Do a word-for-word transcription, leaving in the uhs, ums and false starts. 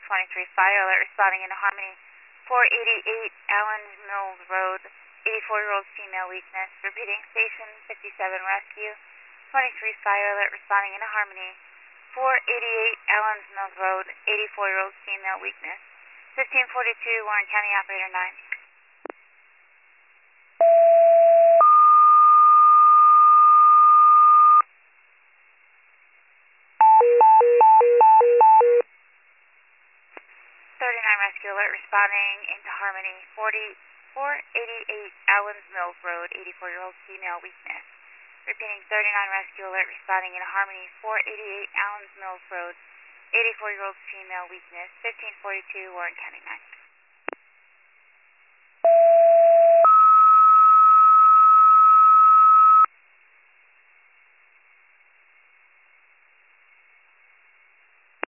twenty-three fire alert responding into Harmony. four eighty-eight Allen Mills Road, eighty-four-year-old female weakness. Repeating, station fifty-seven rescue. twenty-three fire alert responding into Harmony. four eighty-eight Allen Mills Road, eighty-four-year-old female weakness. fifteen forty-two Warren County Operator nine. thirty-nine rescue alert responding into Harmony. forty-four eighty-eight Allen Mills Road, eighty-four-year-old female weakness. Repeating, thirty-nine rescue alert responding into Harmony. four eighty-eight Allen Mills Road, eighty-four-year-old female weakness. fifteen forty-two Warren County nine.